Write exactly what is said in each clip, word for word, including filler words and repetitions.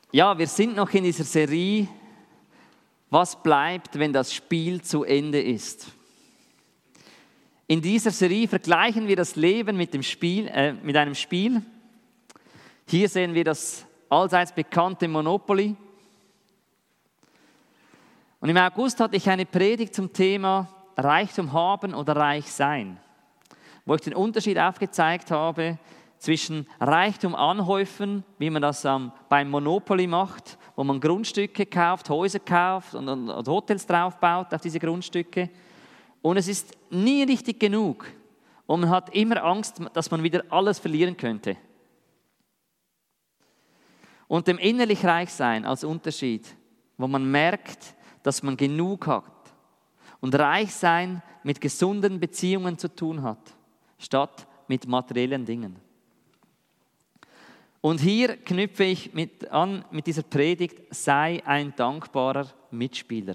Ja, wir sind noch in dieser Serie, was bleibt, wenn das Spiel zu Ende ist. In dieser Serie vergleichen wir das Leben mit, dem Spiel, äh, mit einem Spiel. Hier sehen wir das allseits bekannte Monopoly. Und im August hatte ich eine Predigt zum Thema Reichtum haben oder reich sein, wo ich den Unterschied aufgezeigt habe zwischen Reichtum anhäufen, wie man das ähm, beim Monopoly macht, wo man Grundstücke kauft, Häuser kauft und, und, und Hotels draufbaut auf diese Grundstücke. Und es ist nie richtig genug. Und man hat immer Angst, dass man wieder alles verlieren könnte. Und dem innerlich reich sein als Unterschied, wo man merkt, dass man genug hat. Und reich sein mit gesunden Beziehungen zu tun hat, statt mit materiellen Dingen. Und hier knüpfe ich mit an mit dieser Predigt, sei ein dankbarer Mitspieler.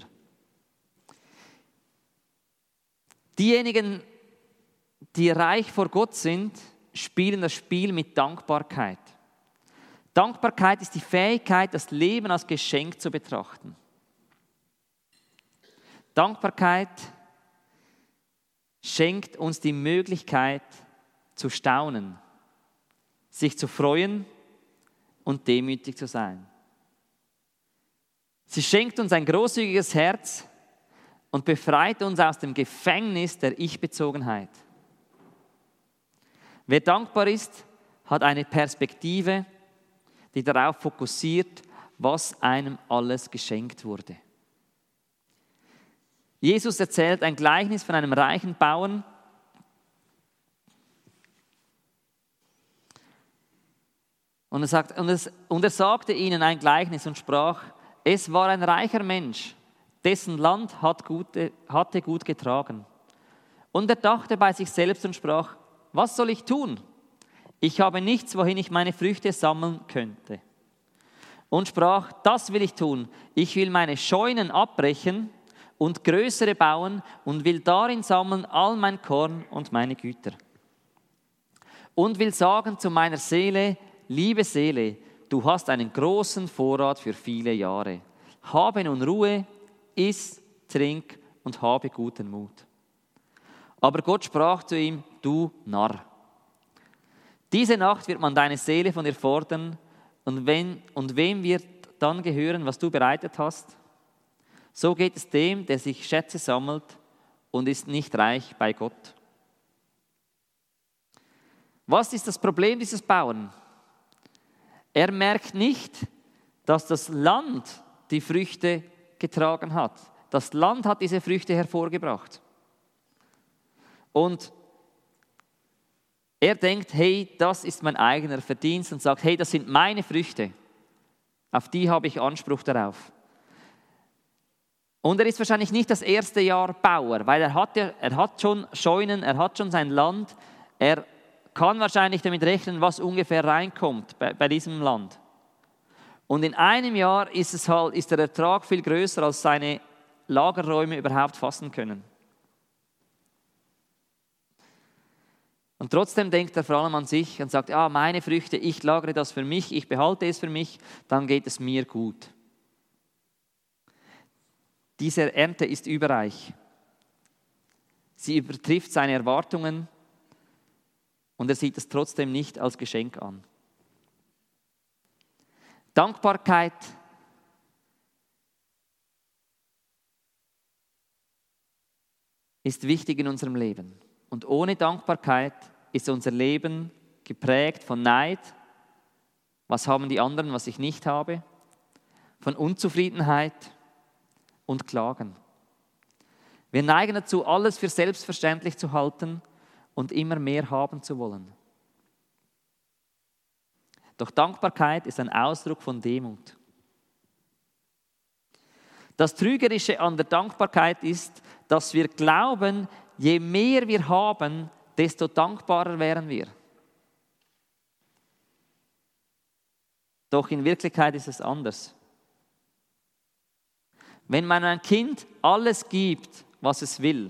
Diejenigen, die reich vor Gott sind, spielen das Spiel mit Dankbarkeit. Dankbarkeit ist die Fähigkeit, das Leben als Geschenk zu betrachten. Dankbarkeit schenkt uns die Möglichkeit zu staunen, sich zu freuen und demütig zu sein. Sie schenkt uns ein großzügiges Herz und befreit uns aus dem Gefängnis der Ich-Bezogenheit. Wer dankbar ist, hat eine Perspektive, die darauf fokussiert, was einem alles geschenkt wurde. Jesus erzählt ein Gleichnis von einem reichen Bauern. Und er, sagt, und, es, und er sagte ihnen ein Gleichnis und sprach, es war ein reicher Mensch, dessen Land hat gute, hatte gut getragen. Und er dachte bei sich selbst und sprach, was soll ich tun? Ich habe nichts, wohin ich meine Früchte sammeln könnte. Und sprach, das will ich tun. Ich will meine Scheunen abbrechen und größere bauen und will darin sammeln all mein Korn und meine Güter. Und will sagen zu meiner Seele, liebe Seele, du hast einen großen Vorrat für viele Jahre. Habe nun Ruhe, iss, trink und habe guten Mut. Aber Gott sprach zu ihm, du Narr. Diese Nacht wird man deine Seele von dir fordern und, wenn, und wem wird dann gehören, was du bereitet hast? So geht es dem, der sich Schätze sammelt und ist nicht reich bei Gott. Was ist das Problem dieses Bauern? Er merkt nicht, dass das Land die Früchte getragen hat. Das Land hat diese Früchte hervorgebracht. Und er denkt, hey, das ist mein eigener Verdienst und sagt, hey, das sind meine Früchte. Auf die habe ich Anspruch darauf. Und er ist wahrscheinlich nicht das erste Jahr Bauer, weil er hat, ja, er hat schon Scheunen, er hat schon sein Land. Er kann wahrscheinlich damit rechnen, was ungefähr reinkommt bei, bei diesem Land. Und in einem Jahr ist, es halt, ist der Ertrag viel größer, als seine Lagerräume überhaupt fassen können. Und trotzdem denkt er vor allem an sich und sagt, ah, meine Früchte, ich lagere das für mich, ich behalte es für mich, dann geht es mir gut. Diese Ernte ist überreich. Sie übertrifft seine Erwartungen und er sieht es trotzdem nicht als Geschenk an. Dankbarkeit ist wichtig in unserem Leben. Und ohne Dankbarkeit ist unser Leben geprägt von Neid. Was haben die anderen, was ich nicht habe? Von Unzufriedenheit und Klagen. Wir neigen dazu, alles für selbstverständlich zu halten und immer mehr haben zu wollen. Doch Dankbarkeit ist ein Ausdruck von Demut. Das Trügerische an der Dankbarkeit ist, dass wir glauben, je mehr wir haben, desto dankbarer wären wir. Doch in Wirklichkeit ist es anders. Wenn man ein Kind alles gibt, was es will,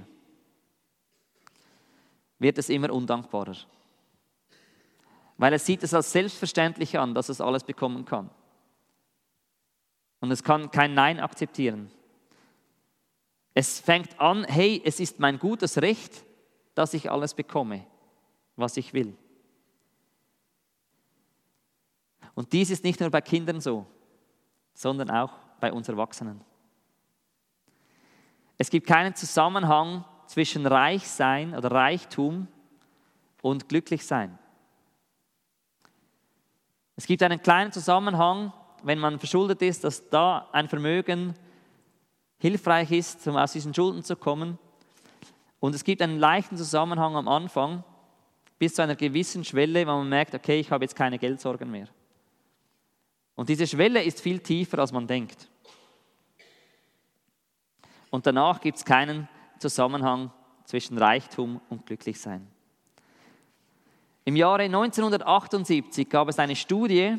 wird es immer undankbarer. Weil es sieht es als selbstverständlich an, dass es alles bekommen kann. und es kann kein Nein akzeptieren. Es fängt an, hey, es ist mein gutes Recht, dass ich alles bekomme, was ich will. Und dies ist nicht nur bei Kindern so, sondern auch bei uns Erwachsenen. Es gibt keinen Zusammenhang zwischen Reichsein oder Reichtum und Glücklichsein. Es gibt einen kleinen Zusammenhang, wenn man verschuldet ist, dass da ein Vermögen hilfreich ist, um aus diesen Schulden zu kommen. Und es gibt einen leichten Zusammenhang am Anfang bis zu einer gewissen Schwelle, wo man merkt, okay, ich habe jetzt keine Geldsorgen mehr. Und diese Schwelle ist viel tiefer, als man denkt. Und danach gibt es keinen Zusammenhang zwischen Reichtum und Glücklichsein. Im Jahre neunzehnhundertachtundsiebzig gab es eine Studie,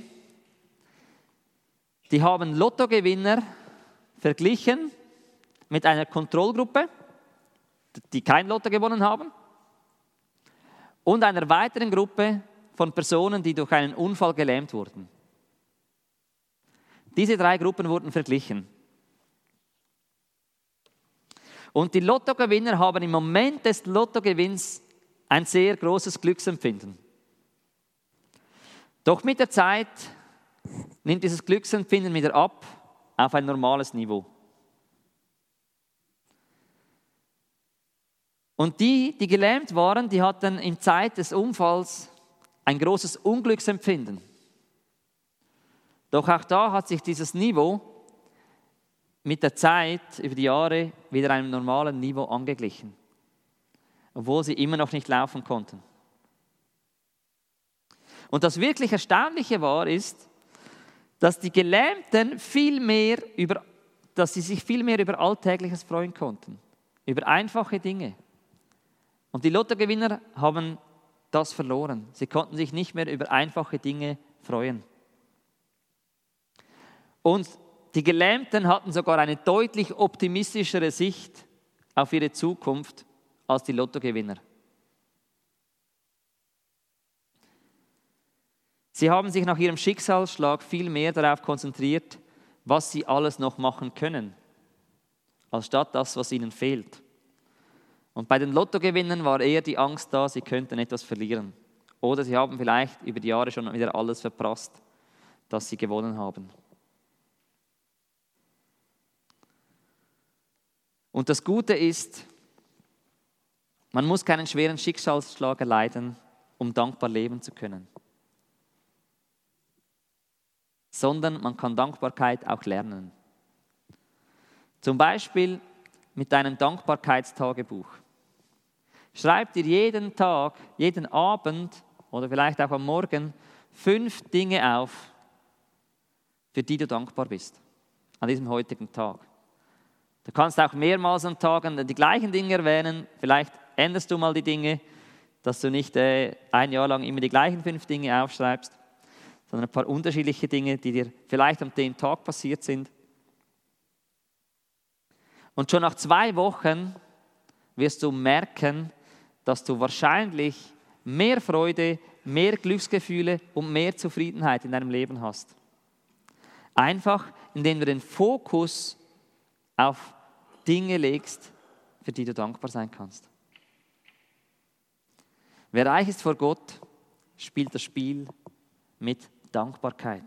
die haben Lottogewinner verglichen mit einer Kontrollgruppe, die kein Lotto gewonnen haben, und einer weiteren Gruppe von Personen, die durch einen Unfall gelähmt wurden. Diese drei Gruppen wurden verglichen. Und die Lottogewinner haben im Moment des Lottogewinns ein sehr großes Glücksempfinden. Doch mit der Zeit nimmt dieses Glücksempfinden wieder ab auf ein normales Niveau. Und die, die gelähmt waren, die hatten in Zeit des Unfalls ein großes Unglücksempfinden. Doch auch da hat sich dieses Niveau mit der Zeit über die Jahre wieder einem normalen Niveau angeglichen, obwohl sie immer noch nicht laufen konnten. Und das wirklich Erstaunliche war, ist, dass die Gelähmten viel mehr über, dass sie sich viel mehr über Alltägliches freuen konnten, über einfache Dinge. Und die Lottogewinner haben das verloren. Sie konnten sich nicht mehr über einfache Dinge freuen. Und die Gelähmten hatten sogar eine deutlich optimistischere Sicht auf ihre Zukunft als die Lottogewinner. Sie haben sich nach ihrem Schicksalsschlag viel mehr darauf konzentriert, was sie alles noch machen können, als statt das, was ihnen fehlt. Und bei den Lottogewinnern war eher die Angst da, sie könnten etwas verlieren. Oder sie haben vielleicht über die Jahre schon wieder alles verprasst, das sie gewonnen haben. Und das Gute ist, man muss keinen schweren Schicksalsschlag erleiden, um dankbar leben zu können. Sondern man kann Dankbarkeit auch lernen. Zum Beispiel mit einem Dankbarkeitstagebuch. Schreib dir jeden Tag, jeden Abend oder vielleicht auch am Morgen fünf Dinge auf, für die du dankbar bist an diesem heutigen Tag. Du kannst auch mehrmals am Tag die gleichen Dinge erwähnen. Vielleicht änderst du mal die Dinge, dass du nicht äh, ein Jahr lang immer die gleichen fünf Dinge aufschreibst, sondern ein paar unterschiedliche Dinge, die dir vielleicht an dem Tag passiert sind. Und schon nach zwei Wochen wirst du merken, dass du wahrscheinlich mehr Freude, mehr Glücksgefühle und mehr Zufriedenheit in deinem Leben hast. Einfach, indem du den Fokus auf Dinge legst, für die du dankbar sein kannst. Wer reich ist vor Gott, spielt das Spiel mit Dankbarkeit.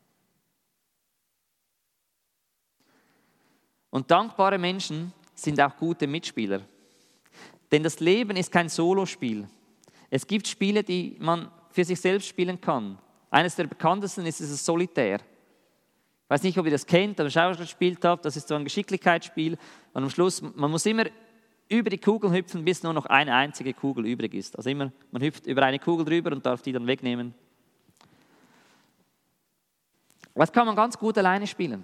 Und dankbare Menschen sind auch gute Mitspieler. Denn das Leben ist kein Solospiel. Es gibt Spiele, die man für sich selbst spielen kann. Eines der bekanntesten ist das Solitär. Ich weiß nicht, ob ihr das kennt, aber schon gespielt habt. Das ist so ein Geschicklichkeitsspiel. Und am Schluss, man muss immer über die Kugel hüpfen, bis nur noch eine einzige Kugel übrig ist. Also immer, man hüpft über eine Kugel drüber und darf die dann wegnehmen. Das kann man ganz gut alleine spielen.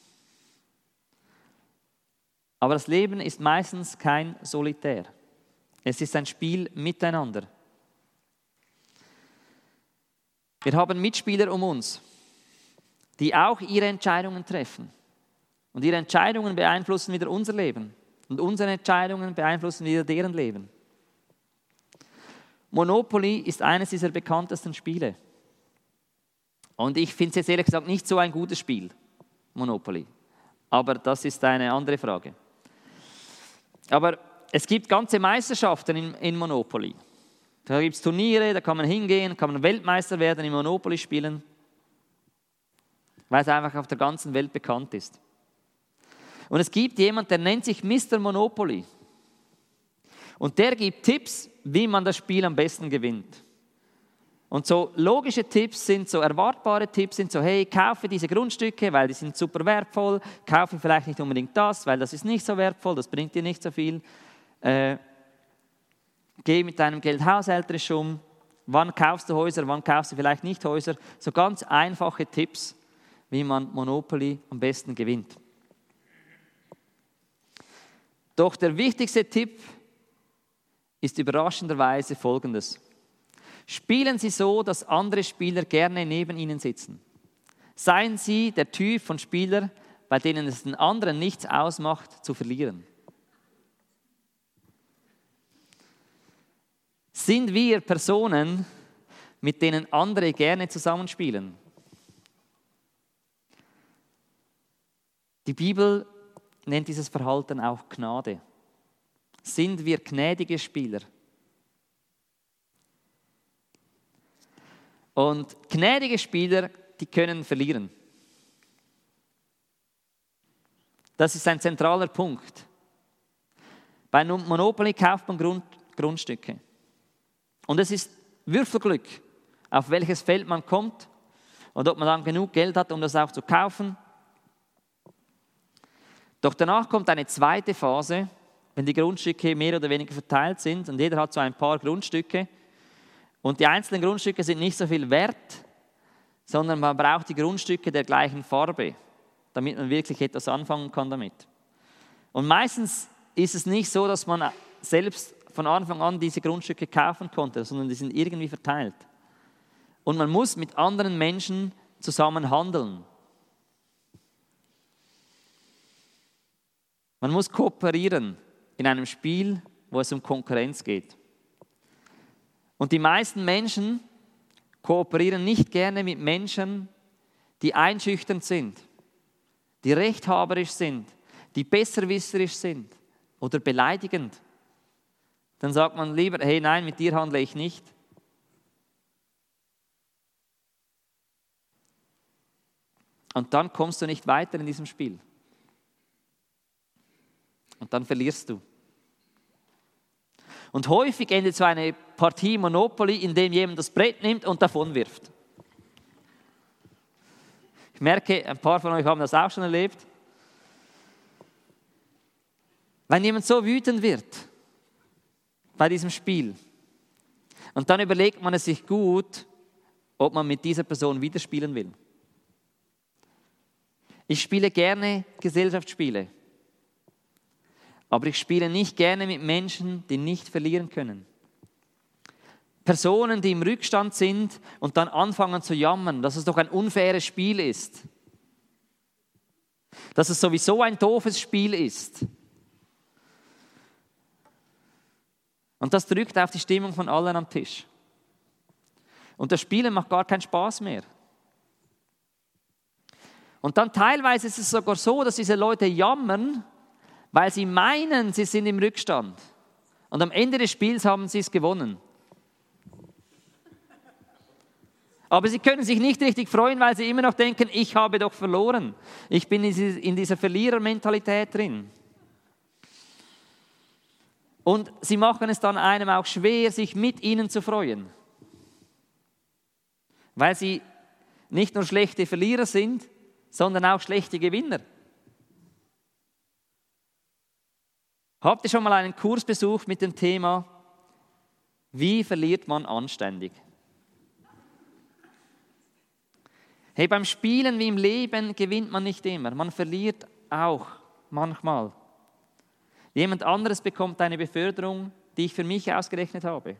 Aber das Leben ist meistens kein Solitär. Es ist ein Spiel miteinander. Wir haben Mitspieler um uns, die auch ihre Entscheidungen treffen. Und ihre Entscheidungen beeinflussen wieder unser Leben. Und unsere Entscheidungen beeinflussen wieder deren Leben. Monopoly ist eines dieser bekanntesten Spiele. Und ich finde es jetzt ehrlich gesagt nicht so ein gutes Spiel. Monopoly. Aber das ist eine andere Frage. Aber es gibt ganze Meisterschaften in, in Monopoly. Da gibt es Turniere, da kann man hingehen, kann man Weltmeister werden im Monopoly spielen, weil es einfach auf der ganzen Welt bekannt ist. Und es gibt jemanden, der nennt sich Mister Monopoly. Und der gibt Tipps, wie man das Spiel am besten gewinnt. Und so logische Tipps sind so, erwartbare Tipps sind so, hey, kaufe diese Grundstücke, weil die sind super wertvoll, kaufe vielleicht nicht unbedingt das, weil das ist nicht so wertvoll, das bringt dir nicht so viel. Äh, geh mit deinem Geld haushälterisch um, wann kaufst du Häuser, wann kaufst du vielleicht nicht Häuser. So ganz einfache Tipps, wie man Monopoly am besten gewinnt. Doch der wichtigste Tipp ist überraschenderweise folgendes. Spielen Sie so, dass andere Spieler gerne neben Ihnen sitzen. Seien Sie der Typ von Spieler, bei denen es den anderen nichts ausmacht, zu verlieren. Sind wir Personen, mit denen andere gerne zusammenspielen? Die Bibel nennt dieses Verhalten auch Gnade. Sind wir gnädige Spieler? Und gnädige Spieler, die können verlieren. Das ist ein zentraler Punkt. Bei Monopoly kauft man Grund, Grundstücke. Und es ist Würfelglück, auf welches Feld man kommt und ob man dann genug Geld hat, um das auch zu kaufen. Doch danach kommt eine zweite Phase, wenn die Grundstücke mehr oder weniger verteilt sind und jeder hat so ein paar Grundstücke und die einzelnen Grundstücke sind nicht so viel wert, sondern man braucht die Grundstücke der gleichen Farbe, damit man wirklich etwas anfangen kann damit. Und meistens ist es nicht so, dass man selbst von Anfang an diese Grundstücke kaufen konnte, sondern die sind irgendwie verteilt. Und man muss mit anderen Menschen zusammen handeln. Man muss kooperieren in einem Spiel, wo es um Konkurrenz geht. Und die meisten Menschen kooperieren nicht gerne mit Menschen, die einschüchternd sind, die rechthaberisch sind, die besserwisserisch sind oder beleidigend. Dann sagt man lieber, hey, nein, mit dir handle ich nicht. Und dann kommst du nicht weiter in diesem Spiel. Und dann verlierst du. Und häufig endet so eine Partie Monopoly, indem jemand das Brett nimmt und davon wirft. Ich merke, ein paar von euch haben das auch schon erlebt. Wenn jemand so wütend wird bei diesem Spiel und dann überlegt man es sich gut, ob man mit dieser Person wieder spielen will. Ich spiele gerne Gesellschaftsspiele. Aber ich spiele nicht gerne mit Menschen, die nicht verlieren können. Personen, die im Rückstand sind und dann anfangen zu jammern, dass es doch ein unfaires Spiel ist. Dass es sowieso ein doofes Spiel ist. Und das drückt auf die Stimmung von allen am Tisch. Und das Spielen macht gar keinen Spaß mehr. Und dann teilweise ist es sogar so, dass diese Leute jammern, weil sie meinen, sie sind im Rückstand. Und am Ende des Spiels haben sie es gewonnen. Aber sie können sich nicht richtig freuen, weil sie immer noch denken, ich habe doch verloren. Ich bin in dieser Verlierermentalität drin. Und sie machen es dann einem auch schwer, sich mit ihnen zu freuen. Weil sie nicht nur schlechte Verlierer sind, sondern auch schlechte Gewinner. Habt ihr schon mal einen Kurs besucht mit dem Thema, wie verliert man anständig? Hey, beim Spielen wie im Leben gewinnt man nicht immer. Man verliert auch manchmal. Jemand anderes bekommt eine Beförderung, die ich für mich ausgerechnet habe.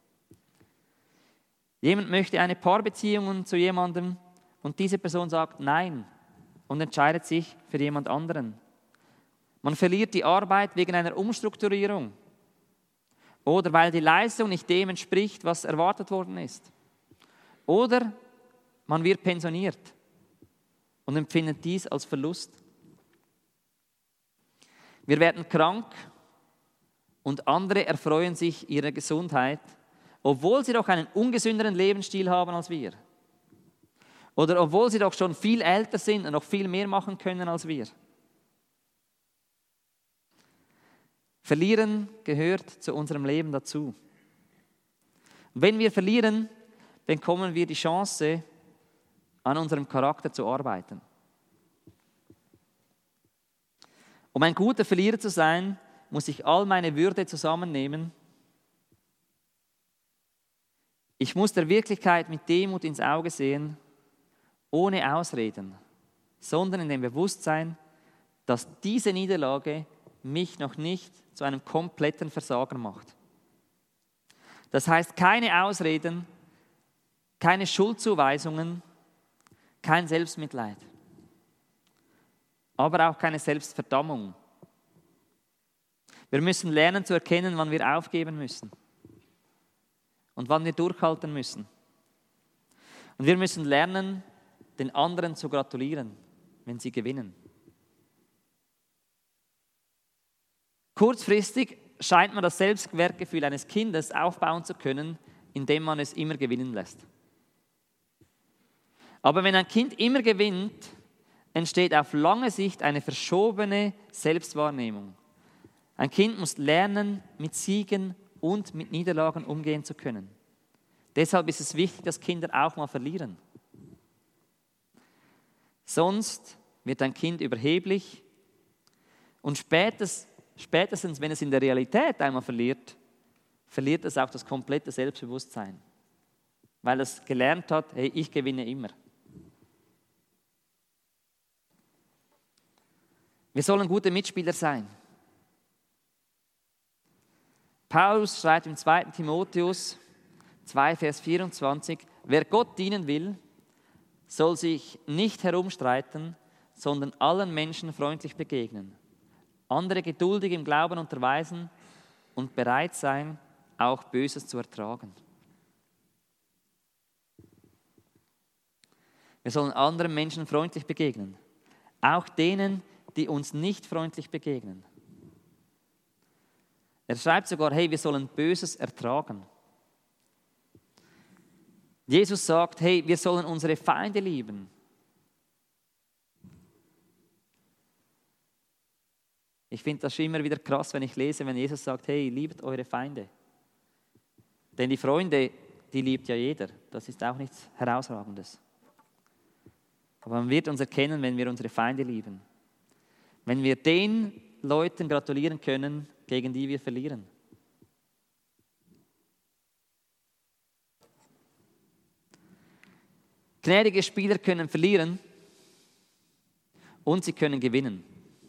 Jemand möchte eine Paarbeziehung zu jemandem und diese Person sagt nein und entscheidet sich für jemand anderen. Man verliert die Arbeit wegen einer Umstrukturierung oder weil die Leistung nicht dem entspricht, was erwartet worden ist. Oder man wird pensioniert und empfinden dies als Verlust. Wir werden krank und andere erfreuen sich ihrer Gesundheit, obwohl sie doch einen ungesünderen Lebensstil haben als wir. Oder obwohl sie doch schon viel älter sind und noch viel mehr machen können als wir. Verlieren gehört zu unserem Leben dazu. Und wenn wir verlieren, bekommen wir die Chance, an unserem Charakter zu arbeiten. Um ein guter Verlierer zu sein, muss ich all meine Würde zusammennehmen. Ich muss der Wirklichkeit mit Demut ins Auge sehen, ohne Ausreden, sondern in dem Bewusstsein, dass diese Niederlage mich noch nicht zu einem kompletten Versager macht. Das heißt, keine Ausreden, keine Schuldzuweisungen, kein Selbstmitleid, aber auch keine Selbstverdammung. Wir müssen lernen zu erkennen, wann wir aufgeben müssen und wann wir durchhalten müssen. Und wir müssen lernen, den anderen zu gratulieren, wenn sie gewinnen. Kurzfristig scheint man das Selbstwertgefühl eines Kindes aufbauen zu können, indem man es immer gewinnen lässt. Aber wenn ein Kind immer gewinnt, entsteht auf lange Sicht eine verschobene Selbstwahrnehmung. Ein Kind muss lernen, mit Siegen und mit Niederlagen umgehen zu können. Deshalb ist es wichtig, dass Kinder auch mal verlieren. Sonst wird ein Kind überheblich und spätestens, spätestens, wenn es in der Realität einmal verliert, verliert es auch das komplette Selbstbewusstsein, weil es gelernt hat, hey, ich gewinne immer. Wir sollen gute Mitspieler sein. Paulus schreibt im zweiten Timotheus zwei, Vers vierundzwanzig, wer Gott dienen will, soll sich nicht herumstreiten, sondern allen Menschen freundlich begegnen, andere geduldig im Glauben unterweisen und bereit sein, auch Böses zu ertragen. Wir sollen anderen Menschen freundlich begegnen, auch denen, die uns nicht freundlich begegnen. Er schreibt sogar, hey, wir sollen Böses ertragen. Jesus sagt, hey, wir sollen unsere Feinde lieben. Ich finde das schon immer wieder krass, wenn ich lese, wenn Jesus sagt, hey, liebt eure Feinde. Denn die Freunde, die liebt ja jeder. Das ist auch nichts Herausragendes. Aber man wird uns erkennen, wenn wir unsere Feinde lieben. Wenn wir den Leuten gratulieren können, gegen die wir verlieren. Gnädige Spieler können verlieren und sie können gewinnen.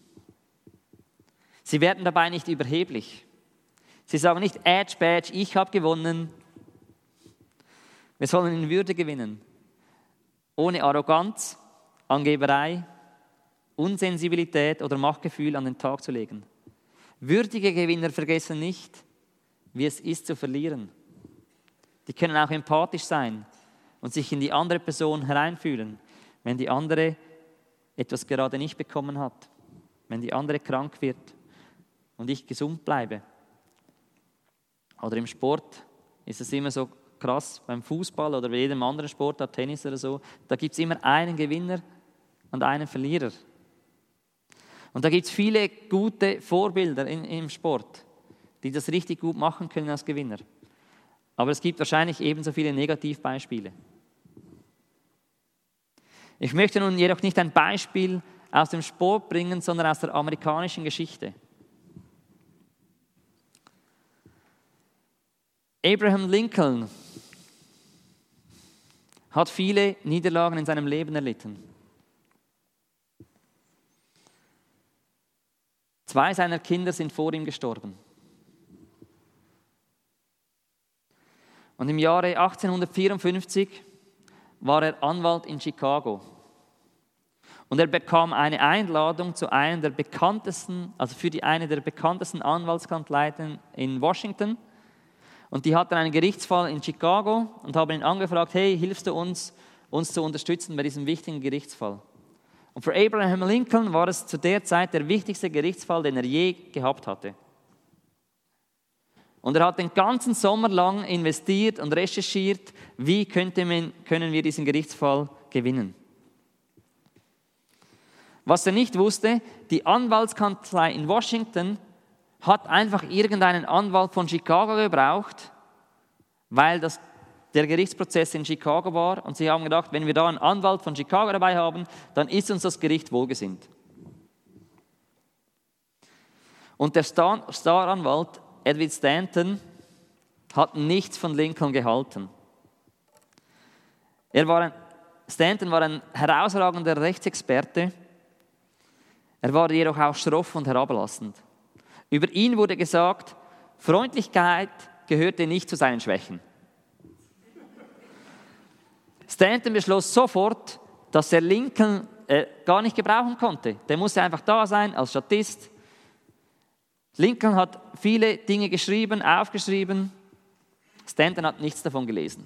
Sie werden dabei nicht überheblich. Sie sagen nicht, Edge, Badge, ich habe gewonnen. Wir sollen in Würde gewinnen. Ohne Arroganz, Angeberei, Unsensibilität oder Machtgefühl an den Tag zu legen. Würdige Gewinner vergessen nicht, wie es ist zu verlieren. Die können auch empathisch sein und sich in die andere Person hereinfühlen, wenn die andere etwas gerade nicht bekommen hat, wenn die andere krank wird und ich gesund bleibe. Oder im Sport ist es immer so krass, beim Fußball oder bei jedem anderen Sport, Tennis oder so, da gibt es immer einen Gewinner und einen Verlierer. Und da gibt es viele gute Vorbilder in, im Sport, die das richtig gut machen können als Gewinner. Aber es gibt wahrscheinlich ebenso viele Negativbeispiele. Ich möchte nun jedoch nicht ein Beispiel aus dem Sport bringen, sondern aus der amerikanischen Geschichte. Abraham Lincoln hat viele Niederlagen in seinem Leben erlitten. Zwei seiner Kinder sind vor ihm gestorben. Und im Jahre achtzehnhundertvierundfünfzig war er Anwalt in Chicago. Und er bekam eine Einladung zu einer der bekanntesten, also für die eine der bekanntesten Anwaltskanzleien in Washington. Und die hatten einen Gerichtsfall in Chicago und haben ihn angefragt, hey, hilfst du uns, uns zu unterstützen bei diesem wichtigen Gerichtsfall? Und für Abraham Lincoln war es zu der Zeit der wichtigste Gerichtsfall, den er je gehabt hatte. Und er hat den ganzen Sommer lang investiert und recherchiert, wie könnte man, können wir diesen Gerichtsfall gewinnen. Was er nicht wusste, die Anwaltskanzlei in Washington hat einfach irgendeinen Anwalt von Chicago gebraucht, weil das, der Gerichtsprozess in Chicago war. Und sie haben gedacht, wenn wir da einen Anwalt von Chicago dabei haben, dann ist uns das Gericht wohlgesinnt. Und der Star- Staranwalt Edwin Stanton hat nichts von Lincoln gehalten. Er war ein, Stanton war ein herausragender Rechtsexperte. Er war jedoch auch schroff und herablassend. Über ihn wurde gesagt, Freundlichkeit gehörte nicht zu seinen Schwächen. Stanton beschloss sofort, dass er Lincoln äh, gar nicht gebrauchen konnte. Der musste einfach da sein als Statist. Lincoln hat viele Dinge geschrieben, aufgeschrieben. Stanton hat nichts davon gelesen.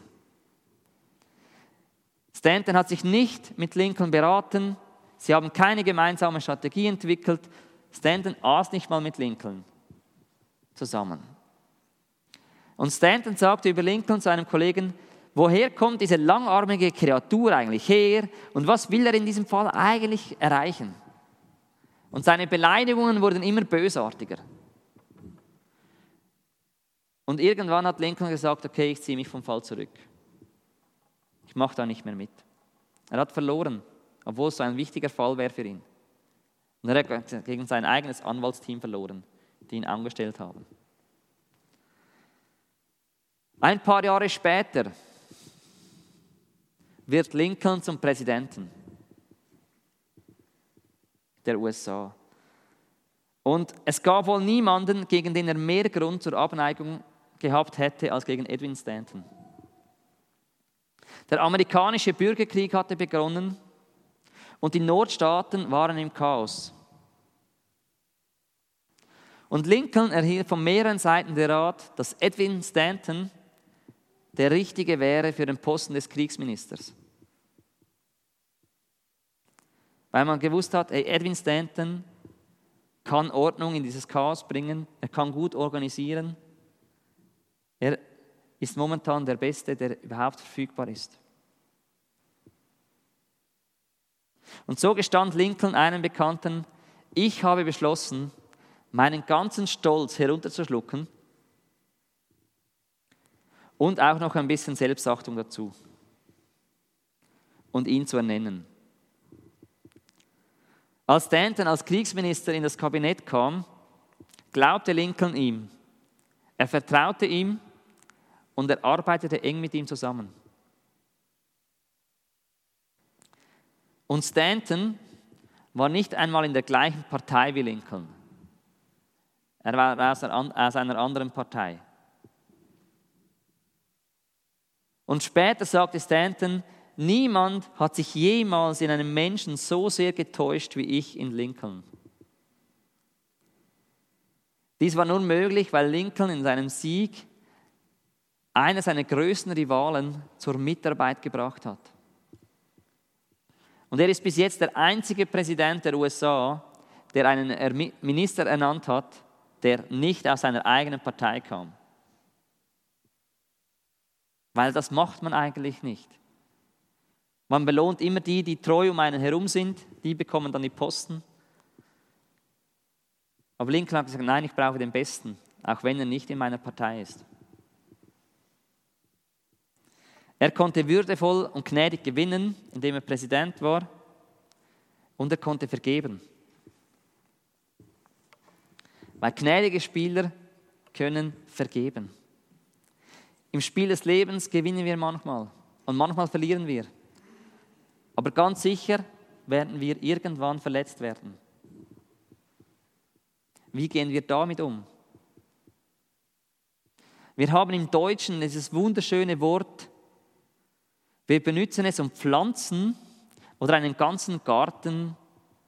Stanton hat sich nicht mit Lincoln beraten. Sie haben keine gemeinsame Strategie entwickelt. Stanton aß nicht mal mit Lincoln zusammen. Und Stanton sagte über Lincoln zu einem Kollegen, woher kommt diese langarmige Kreatur eigentlich her und was will er in diesem Fall eigentlich erreichen? Und seine Beleidigungen wurden immer bösartiger. Und irgendwann hat Lincoln gesagt, okay, ich ziehe mich vom Fall zurück. Ich mache da nicht mehr mit. Er hat verloren, obwohl es so ein wichtiger Fall wäre für ihn. Und er hat gegen sein eigenes Anwaltsteam verloren, die ihn angestellt haben. Ein paar Jahre später wird Lincoln zum Präsidenten der U S A. Und es gab wohl niemanden, gegen den er mehr Grund zur Abneigung gehabt hätte als gegen Edwin Stanton. Der amerikanische Bürgerkrieg hatte begonnen und die Nordstaaten waren im Chaos. Und Lincoln erhielt von mehreren Seiten den Rat, dass Edwin Stanton der Richtige wäre für den Posten des Kriegsministers. Weil man gewusst hat, hey, Edwin Stanton kann Ordnung in dieses Chaos bringen, er kann gut organisieren, er ist momentan der Beste, der überhaupt verfügbar ist. Und so gestand Lincoln einem Bekannten, ich habe beschlossen, meinen ganzen Stolz herunterzuschlucken und auch noch ein bisschen Selbstachtung dazu und ihn zu ernennen. Als Stanton als Kriegsminister in das Kabinett kam, glaubte Lincoln ihm. Er vertraute ihm und er arbeitete eng mit ihm zusammen. Und Stanton war nicht einmal in der gleichen Partei wie Lincoln. Er war aus einer anderen Partei. Und später sagte Stanton, niemand hat sich jemals in einem Menschen so sehr getäuscht wie ich in Lincoln. Dies war nur möglich, weil Lincoln in seinem Sieg einer seiner größten Rivalen zur Mitarbeit gebracht hat. Und er ist bis jetzt der einzige Präsident der U S A, der einen Minister ernannt hat, der nicht aus seiner eigenen Partei kam. Weil das macht man eigentlich nicht. Man belohnt immer die, die treu um einen herum sind, die bekommen dann die Posten. Aber Lincoln hat gesagt, nein, ich brauche den Besten, auch wenn er nicht in meiner Partei ist. Er konnte würdevoll und gnädig gewinnen, indem er Präsident war, und er konnte vergeben. Weil gnädige Spieler können vergeben. Im Spiel des Lebens gewinnen wir manchmal und manchmal verlieren wir. Aber ganz sicher werden wir irgendwann verletzt werden. Wie gehen wir damit um? Wir haben im Deutschen dieses wunderschöne Wort, wir benutzen es, um Pflanzen oder einen ganzen Garten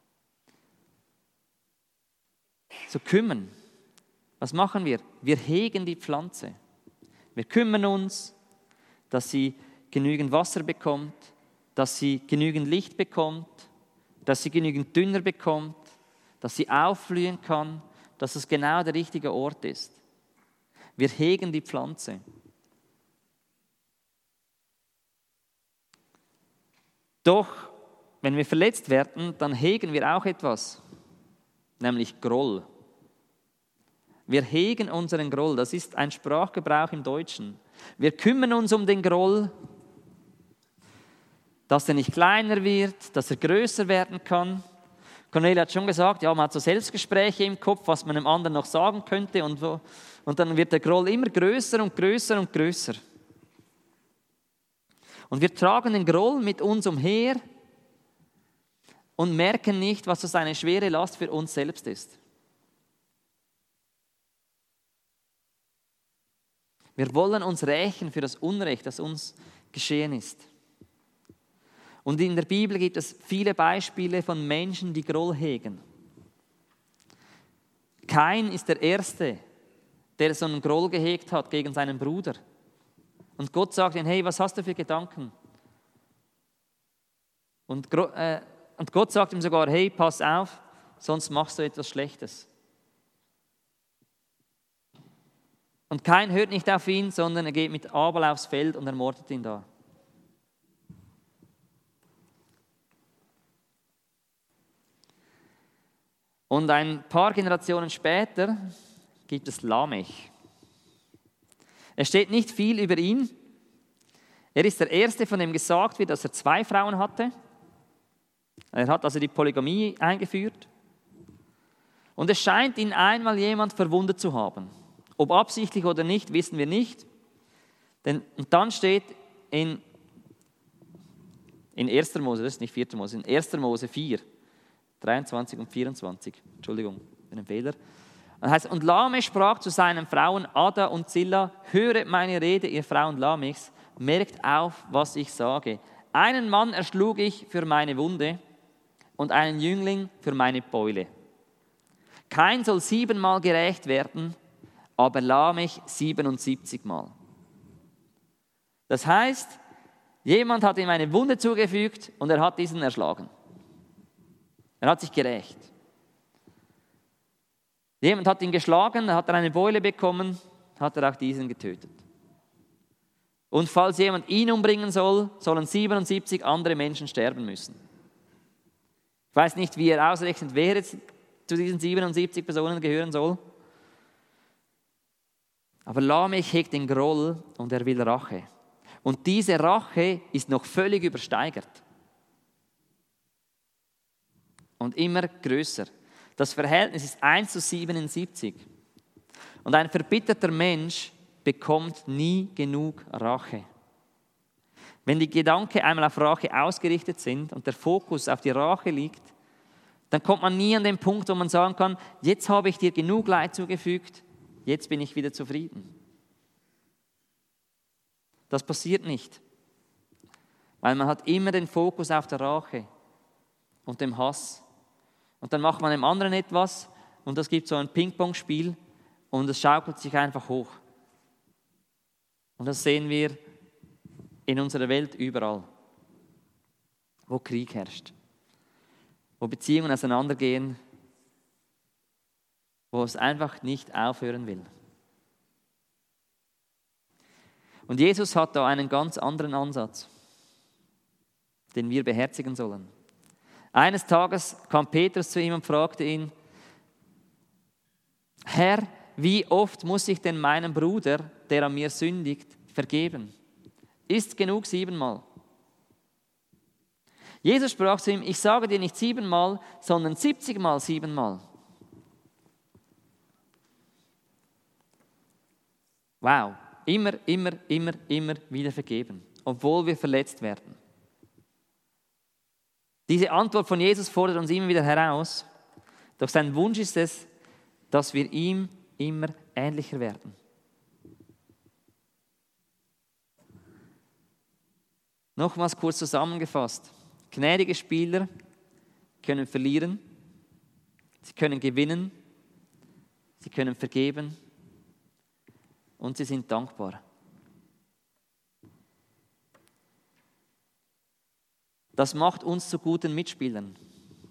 zu kümmern. Was machen wir? Wir hegen die Pflanze. Wir kümmern uns, dass sie genügend Wasser bekommt, dass sie genügend Licht bekommt, dass sie genügend Dünger bekommt, dass sie aufblühen kann, dass es genau der richtige Ort ist. Wir hegen die Pflanze. Doch, wenn wir verletzt werden, dann hegen wir auch etwas, nämlich Groll. Wir hegen unseren Groll, das ist ein Sprachgebrauch im Deutschen. Wir kümmern uns um den Groll, dass er nicht kleiner wird, dass er größer werden kann. Cornelia hat schon gesagt, ja, man hat so Selbstgespräche im Kopf, was man dem anderen noch sagen könnte und, so. Und dann wird der Groll immer größer und größer und größer. Und wir tragen den Groll mit uns umher und merken nicht, was das eine schwere Last für uns selbst ist. Wir wollen uns rächen für das Unrecht, das uns geschehen ist. Und in der Bibel gibt es viele Beispiele von Menschen, die Groll hegen. Kain ist der Erste, der so einen Groll gehegt hat gegen seinen Bruder. Und Gott sagt ihm, hey, was hast du für Gedanken? Und, äh, und Gott sagt ihm sogar, hey, pass auf, sonst machst du etwas Schlechtes. Und Kain hört nicht auf ihn, sondern er geht mit Abel aufs Feld und ermordet ihn da. Und ein paar Generationen später gibt es Lamech. Es steht nicht viel über ihn. Er ist der Erste, von dem gesagt wird, dass er zwei Frauen hatte. Er hat also die Polygamie eingeführt. Und es scheint ihn einmal jemand verwundet zu haben. Ob absichtlich oder nicht, wissen wir nicht. Denn, und dann steht in, in erster Mose, das ist nicht vierter Mose, in erster Mose vier, dreiundzwanzig und vierundzwanzig, Entschuldigung, einen Fehler. Das heißt, und Lamech sprach zu seinen Frauen Ada und Zilla, höret meine Rede, ihr Frauen Lamechs, merkt auf, was ich sage. Einen Mann erschlug ich für meine Wunde und einen Jüngling für meine Beule. Kein soll siebenmal gerächt werden, aber Lamech siebenundsiebzig Mal. Das heißt, jemand hat ihm eine Wunde zugefügt und er hat diesen erschlagen. Er hat sich gerächt. Jemand hat ihn geschlagen, hat er eine Beule bekommen, hat er auch diesen getötet. Und falls jemand ihn umbringen soll, sollen siebenundsiebzig andere Menschen sterben müssen. Ich weiß nicht, wie er ausrechnet, wer jetzt zu diesen siebenundsiebzig Personen gehören soll. Aber Lamech hegt den Groll und er will Rache. Und diese Rache ist noch völlig übersteigert. Und immer größer. Das Verhältnis ist eins zu siebenundsiebzig. Und ein verbitterter Mensch bekommt nie genug Rache. Wenn die Gedanken einmal auf Rache ausgerichtet sind und der Fokus auf die Rache liegt, dann kommt man nie an den Punkt, wo man sagen kann, jetzt habe ich dir genug Leid zugefügt, jetzt bin ich wieder zufrieden. Das passiert nicht, weil man hat immer den Fokus auf der Rache und dem Hass. Und dann macht man dem anderen etwas und das gibt so ein Ping-Pong-Spiel und es schaukelt sich einfach hoch. Und das sehen wir in unserer Welt überall, wo Krieg herrscht, wo Beziehungen auseinandergehen, wo es einfach nicht aufhören will. Und Jesus hat da einen ganz anderen Ansatz, den wir beherzigen sollen. Eines Tages kam Petrus zu ihm und fragte ihn, Herr, wie oft muss ich denn meinem Bruder, der an mir sündigt, vergeben? Ist genug siebenmal? Jesus sprach zu ihm, ich sage dir nicht siebenmal, sondern siebzigmal siebenmal. Wow, immer, immer, immer, immer wieder vergeben, obwohl wir verletzt werden. Diese Antwort von Jesus fordert uns immer wieder heraus, doch sein Wunsch ist es, dass wir ihm immer ähnlicher werden. Nochmals kurz zusammengefasst. Gnädige Spieler können verlieren, sie können gewinnen, sie können vergeben und sie sind dankbar. Das macht uns zu guten Mitspielern.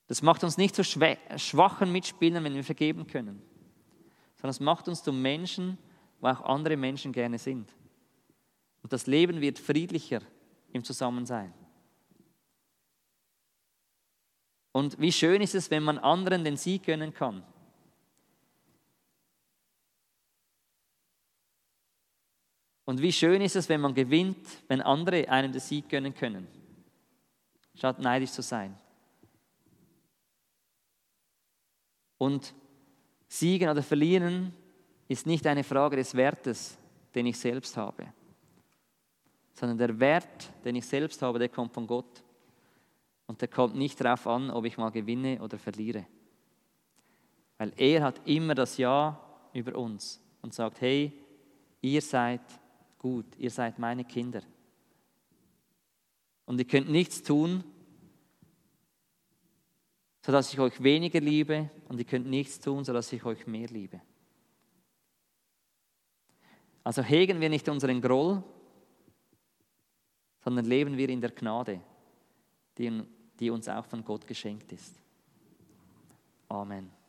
Das macht uns nicht zu schwachen Mitspielern, wenn wir vergeben können, sondern es macht uns zu Menschen, wo auch andere Menschen gerne sind. Und das Leben wird friedlicher im Zusammensein. Und wie schön ist es, wenn man anderen den Sieg gönnen kann. Und wie schön ist es, wenn man gewinnt, wenn andere einem den Sieg gönnen können, statt neidisch zu sein. Und siegen oder verlieren ist nicht eine Frage des Wertes, den ich selbst habe, sondern der Wert, den ich selbst habe, der kommt von Gott. Und der kommt nicht darauf an, ob ich mal gewinne oder verliere. Weil er hat immer das Ja über uns und sagt, hey, ihr seid gut, ihr seid meine Kinder. Und ihr könnt nichts tun, sodass ich euch weniger liebe, und ihr könnt nichts tun, sodass ich euch mehr liebe. Also hegen wir nicht unseren Groll, sondern leben wir in der Gnade, die, die uns auch von Gott geschenkt ist. Amen.